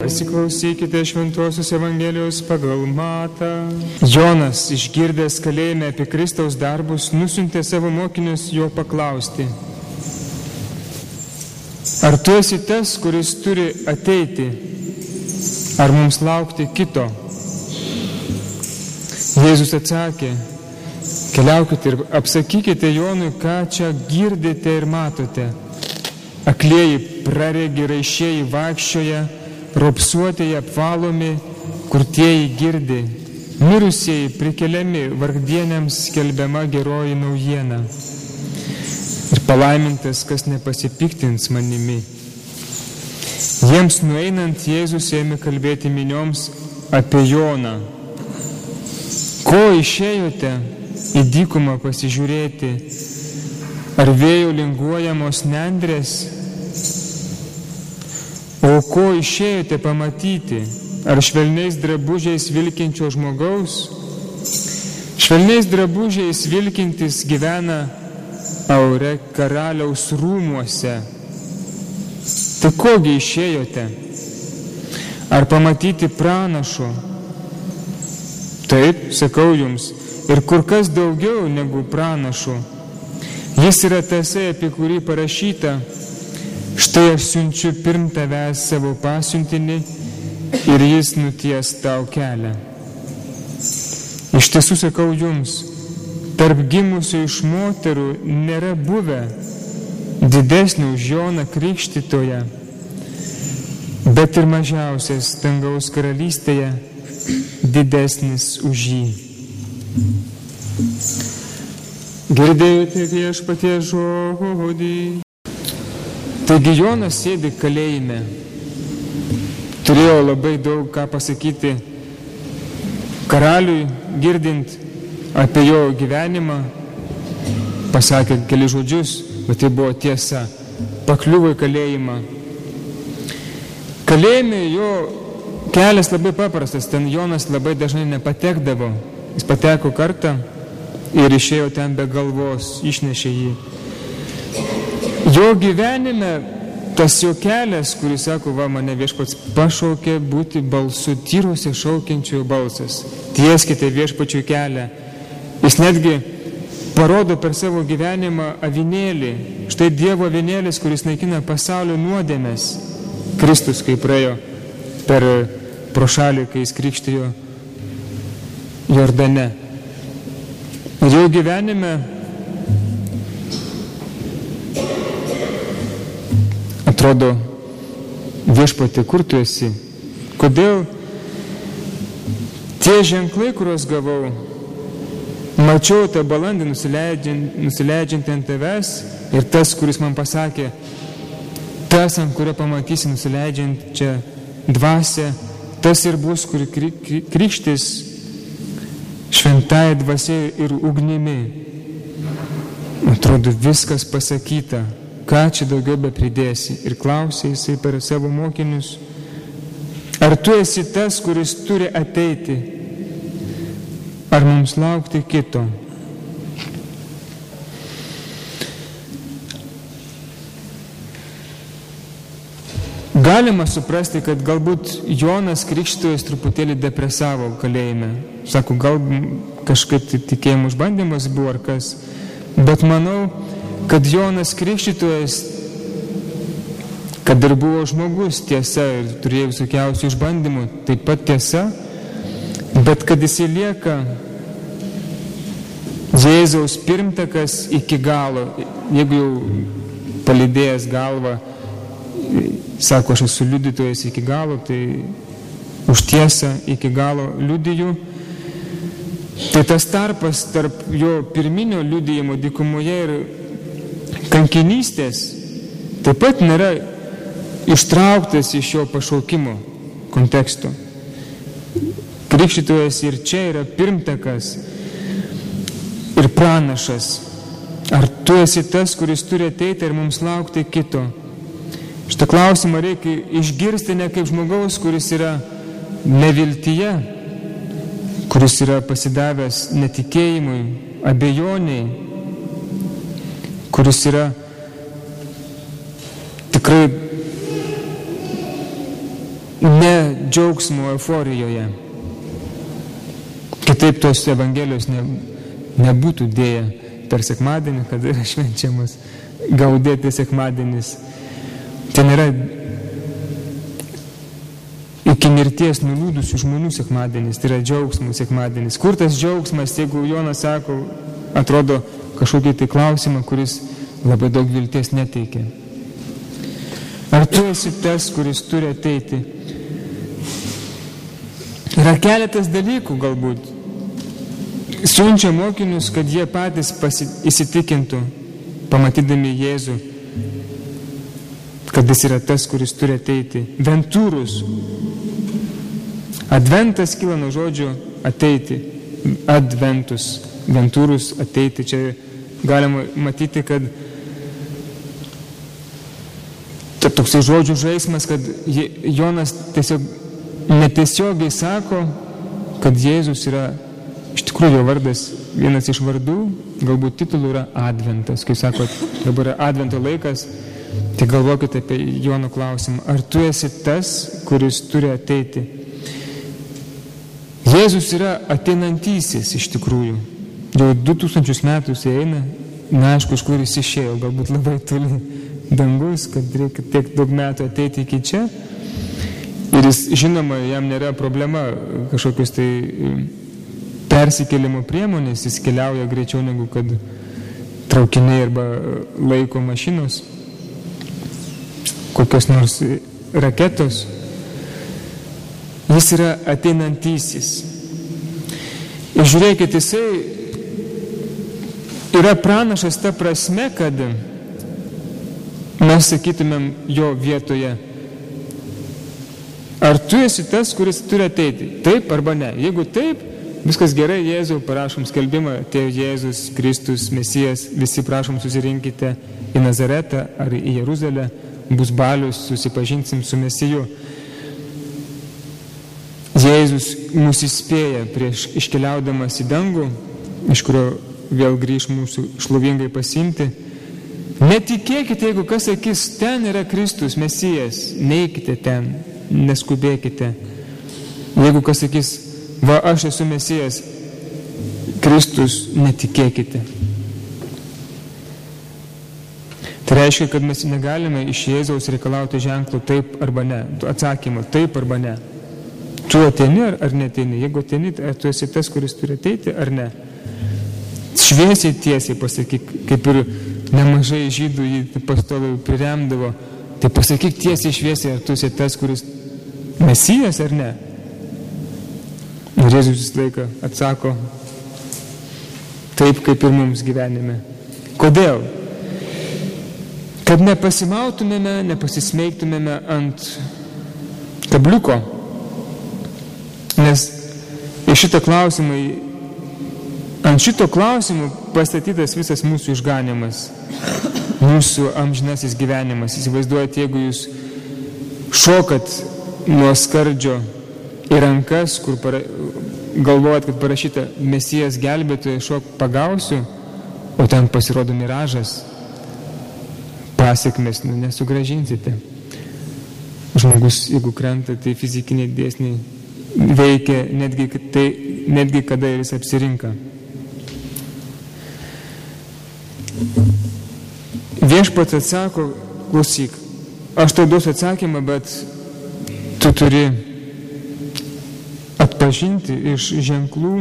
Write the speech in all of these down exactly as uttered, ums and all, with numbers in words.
Pasiklausykite Šventosios Evangelijos pagal Matą. Jonas, išgirdęs kalėjime apie Kristaus darbus, nusiuntė savo mokinius jo paklausti: Ar tu esi tas, kuris turi ateiti, ar mums laukti kito? Jėzus atsakė: Keliaukite ir apsakykite Jonui, ką čia girdite ir matote. Aklieji praregi, raišieji vaikščioja, ropsuotieji apvalomi, kurtieji girdi, mirusieji prikeliami, vargdieniams skelbiama geroji naujiena. Ir palaimintas, kas nepasipiktins manimi. Jiems nueinant, Jėzus ėmė kalbėti minioms apie Joną. Ko išėjote į dykumą pasižiūrėti? Ar vėjo linguojamos nendrės? O ko išėjote pamatyti? Ar švelniais drabužiais vilkinčio žmogaus? Švelniais drabužiais vilkintis gyvena Aure karaliaus rūmuose. Tai kogi išėjote? Ar pamatyti pranašo? Taip, sakau jums, ir kur kas daugiau negu pranašo. Jis yra tasai, apie kurį parašyta: Štai aš siunčiu pirm tavęs savo pasiuntinį ir jis nuties tau kelią. Iš tiesų sakau jums, tarp gimusių iš moterų nėra buvę didesnio už Joną Krikštytoją, bet ir mažiausias dangaus karalystėje didesnis už jį. Girdėjote Viešpaties žodį. Taigi Jonas sėdi kalėjime. Turėjo labai daug ką pasakyti karaliui, girdint apie jo gyvenimą. Pasakė keli žodžius, bet tai buvo tiesa. Pakliuvo į kalėjimą. Kalėjime jo kelias labai paprastas. Ten Jonas labai dažnai nepatekdavo. Jis pateko kartą ir išėjo ten be galvos, išnešė jį. Jo gyvenime tas jo kelias, kuris sako, va, mane Viešpats pašaukė būti balsu, tyruose šaukiančiųjų balsas. Tieskite Viešpačiui kelią. Jis netgi parodo per savo gyvenimą avinėlį. Štai Dievo avinėlis, kuris naikina pasaulio nuodėmes. Kristus, kai praėjo per pro šalį, kai jis krikštijo Jordane. Ir jo gyvenime atrodo, Viešpatie, kur tu esi? Kodėl tie ženklai, kuriuos gavau, mačiau tą balandį nusileidžiant, nusileidžiant ant tavęs ir tas, kuris man pasakė, tas, ant kurio pamatysi nusileidžiant čia dvasią, tas ir bus, kur krikštis šventąja dvasia ir ugnimi. Atrodo, viskas pasakyta. Ką čia daugiau be pridėsi? Ir klausė jisai per savo mokinius: Ar tu esi tas, kuris turi ateiti? Ar mums laukti kito? Galima suprasti, kad galbūt Jonas Krikštytojas truputėlį depresavo kalėjime. Sako, gal kažkaip tikėjimo išbandymas buvo ar kas. Bet manau, kad Jonas Krikštytojas, kad ir buvo žmogus, tiesa, ir turėjo visokiausių išbandymų, taip pat tiesa, bet kad jis lieka Jėzaus pirmtakas iki galo, jeigu jau palydėjęs galvą, sako, aš esu liudytojas iki galo, tai už tiesą iki galo liudiju. Tai tas tarpas tarp jo pirminio liudijimo dykumoje ir kankinystės taip pat nėra ištrauktas iš jo pašaukimo konteksto. Krikštytojas ir čia yra pirmtakas ir pranašas. Ar tu esi tas, kuris turi ateiti ir mums laukti kito? Šitą klausimą reikia išgirsti ne kaip žmogaus, kuris yra neviltyje, kuris yra pasidavęs netikėjimui, abejoniai, kuris yra tikrai ne džiaugsmo euforijoje. Kitaip tos Evangelijos ne, nebūtų dėję per sekmadienį, kad yra švenčiamas gaudėti sekmadienis. Ten yra iki mirties nuliūdusių žmonių sekmadienis, tai yra džiaugsmų sekmadienis. Kur tas džiaugsmas, jeigu Jonas sako, atrodo kažkokį tai klausimą, kuris labai daug vilties neteikia. Ar tu esi tas, kuris turi ateiti? Yra keletas dalykų galbūt. Siunčia mokinius, kad jie patys pasi, įsitikintų, pamatydami Jėzų, kad jis yra tas, kuris turi ateiti. Ventūrus. Adventas kyla nuo žodžio ateiti. Adventus. Ventūrus ateiti. Čia galima matyti, kad toksai žodžių žaismas, kad Jonas tiesiog netiesiogiai sako, kad Jėzus yra, iš tikrųjų jo vardas, vienas iš vardų, galbūt titulų yra Adventas. Kai sakot, dabar yra Advento laikas, tai galvokite apie Jono klausimą. Ar tu esi tas, kuris turi ateiti? Jėzus yra ateinantysis iš tikrųjų. Jau du tūkstančius metų jis eina, neaišku, iš kur jis išėjo, galbūt labai toli dangus, kad reikia tiek daug metų ateiti iki čia. Ir jis, žinoma, jam nėra problema kažkokius tai persikėlimo priemonės, jis keliauja greičiau negu kad traukiniai arba laiko mašinos, kokios nors raketos. Jis yra ateinantysis. Ir žiūrėkit, jisai yra pranašas ta prasme, kad mes sakytumėm jo vietoje. Ar tu esi tas, kuris turi ateiti? Taip arba ne? Jeigu taip, viskas gerai, Jėzau, parašom skelbimą, atėjo Jėzus, Kristus, Mesijas, visi prašom susirinkite į Nazaretą ar į Jeruzalę, bus balius, susipažinsim su Mesiju. Jėzus mus įspėja prieš iškeliaudamas į dangų, iš kurio vėl grįž mūsų šlovingai pasimti. Netikėkite, jeigu kas sakys, ten yra Kristus, Mesijas, neikite ten, neskubėkite. Jeigu kas sakys, va, aš esu Mesijas, Kristus, netikėkite. Tai reiškia, kad mes negalime iš Jėzaus reikalauti ženklų taip arba ne, atsakymą taip arba ne. Tu ateini ar, ar neteini? Jeigu ateini, ar tu esi tas, kuris turi ateiti ar ne? Šviesiai tiesiai pasakyk, kaip ir nemažai žydų jį pastoviai priremdavo, tai pasakyk tiesiai šviesiai, ar tu esi tas, kuris Mesijas ar ne? Ir Jėzus visą laiką atsako taip, kaip ir mums gyvenime. Kodėl? Kad nepasimautumėme, nepasismeigtumėme ant kabliuko. Nes iš šito klausimai, ant šito klausimų pastatytas visas mūsų išganimas, mūsų amžinasis gyvenimas. Įsivaizduojate, jeigu jūs šokat nuo skardžio į rankas, kur para, galvojat, kad parašyta Mesijas gelbėtojas, šok pagausiu, o ten pasirodo miražas, pasiekmes nu, nesugrąžinsite. Žmogus, jeigu krenta, tai fizikiniai dėsniai veikia netgi, tai, netgi kada jis apsirinka. Viešpats atsako, klausyk, aš tau duosiu atsakymą, bet tu turi atpažinti iš ženklų,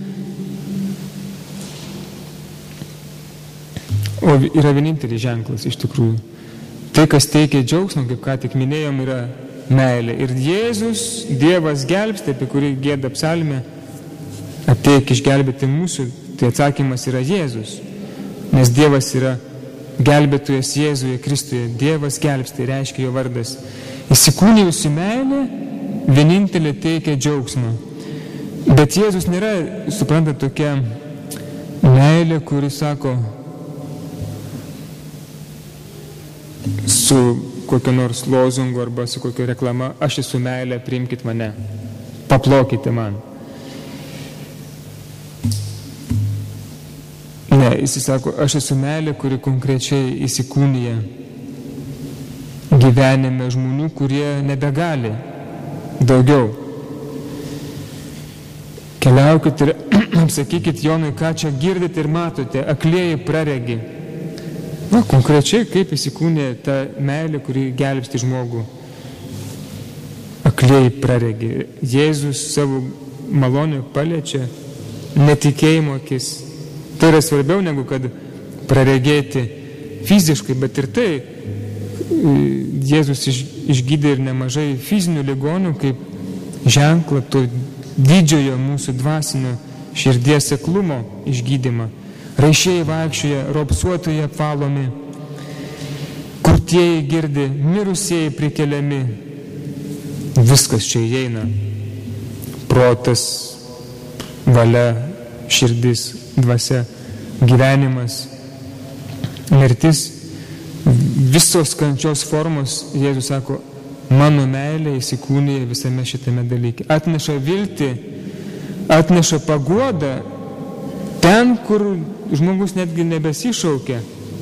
o yra vienintelis ženklas iš tikrųjų. Tai, kas teikia džiaugsmą, kaip ką tik minėjom, yra meilė. Ir Jėzus, Dievas gelbsti, apie kurį gieda psalmė, ateik išgelbėti mūsų, tai atsakymas yra Jėzus. Nes Dievas yra gelbėtojas Jėzuje Kristuje. Dievas gelbsti, reiškia jo vardas. Įsikūnijusi meilė vienintelė teikia džiaugsmą. Bet Jėzus nėra, supranta, tokia meilė, kuri sako su kokio nors lozungu arba su kokio reklama, aš esu meilė, priimkit mane, paplokite man. Ne, jis sako, aš esu meilė, kuri konkrečiai įsikūnija gyvenime žmonių, kurie nebegali daugiau. Keliaukit ir sakykit Jonui, ką čia girdite ir matote, aklieji praregi. Na, konkrečiai, kaip įsikūnė ta meilė, kuri gelbsti žmogų. Aklieji praregi. Jėzus savo malonę paliečia netikėjimo akis. Tai yra svarbiau negu kad praregėti fiziškai, bet ir tai Jėzus išgydė ir nemažai fizinių ligonių, kaip ženklą to didžiojo mūsų dvasinio širdies seklumo išgydymą. Raišėjai vaikščioja, raupsuotojai apvalomi, kurtieji girdi, mirusieji prikeliami. Viskas čia įeina. Protas, valia, širdis, dvasia, gyvenimas, mirtis, visos kančios formos, Jėzus sako, mano meilė įsikūnija visame šitame dalyke. Atneša viltį, atneša paguodą ten, kur žmogus netgi nebesišaukia.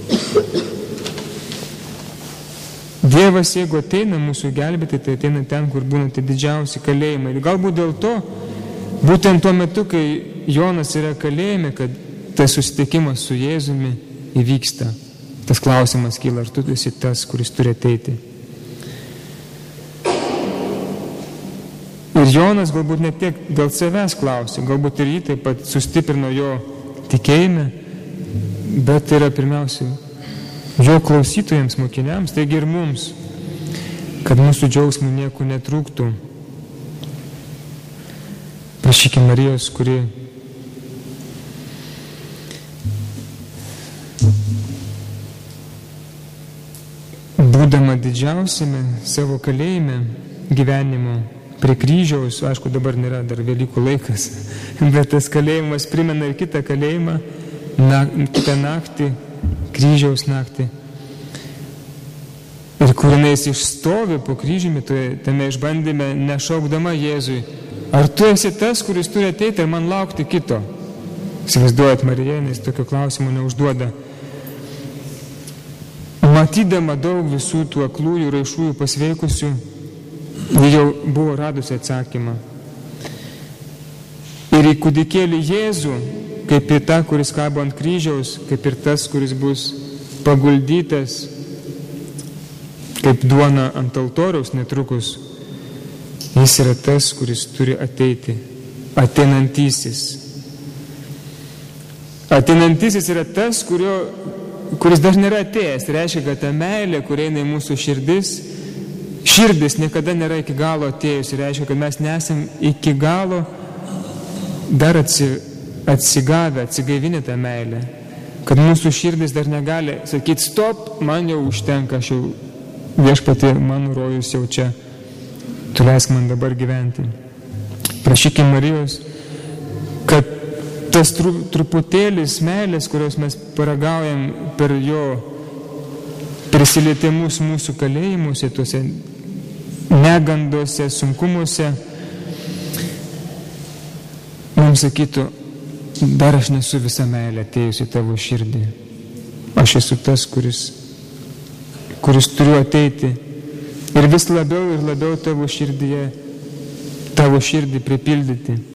Dievas, jeigu ateina mūsų gelbėti, tai ateina ten, kur būna tai didžiausi kalėjimai. Galbūt dėl to, būtent tuo metu, kai Jonas yra kalėjime, kad tas susitikimas su Jėzumi įvyksta. Tas klausimas kyla, ar tu esi tas, kuris turi ateiti. Ir Jonas galbūt ne tiek dėl savęs klausė, galbūt ir jį taip pat sustiprino jo tikėjime, bet yra pirmiausia jo klausytojams, mokiniams, taigi ir mums, kad mūsų džiaugsmų nieko netrūktų. Prašykime Marijos, kuri būdama didžiausiame savo kalėjime gyvenimo, prie kryžiaus, aišku, dabar nėra dar Velykų laikas, bet tas kalėjimas primena ir kitą kalėjimą, na, kitą naktį, kryžiaus naktį. Ir kur jinais išstovi po kryžiumi, tame išbandyme, nešaukdama Jėzui, ar tu esi tas, kuris turi ateiti ir man laukti kito? Įsivaizduojat, Marija, nes tokio klausimo neužduoda. Matydama daug visų tų aklųjų, raišųjų, pasveikusių, ji jau buvo radusi atsakymą. Ir į kūdikėlį Jėzų, kaip ir tą, kuris kabo ant kryžiaus, kaip ir tas, kuris bus paguldytas, kaip duona ant altoriaus netrukus, jis yra tas, kuris turi ateiti, ateinantysis. Ateinantysis yra tas, kurio, kuris dar nėra atėjęs. Tai reiškia, kad ta meilė, kur eina į mūsų širdis, širdis niekada nėra iki galo atėjusi. Reiškia, kad mes nesam iki galo dar atsi, atsigavę, atsigaivinę tą meilę. Kad mūsų širdis dar negali sakyti, stop, man jau užtenka, aš jau viešpatie, mano rojus jau čia, tu leisk man dabar gyventi. Prašykime Marijos, kad tas tru, truputėlis meilės, kurios mes paragaujam per jo prisilietimus mūsų kalėjimuose, tuose negandose, sunkumuose, mums sakytų, dar aš nesu visą meilę atėjusi tavo širdį. Aš esu tas, kuris, kuris turiu ateiti ir vis labiau ir labiau tavo širdyje, tavo širdį pripildyti.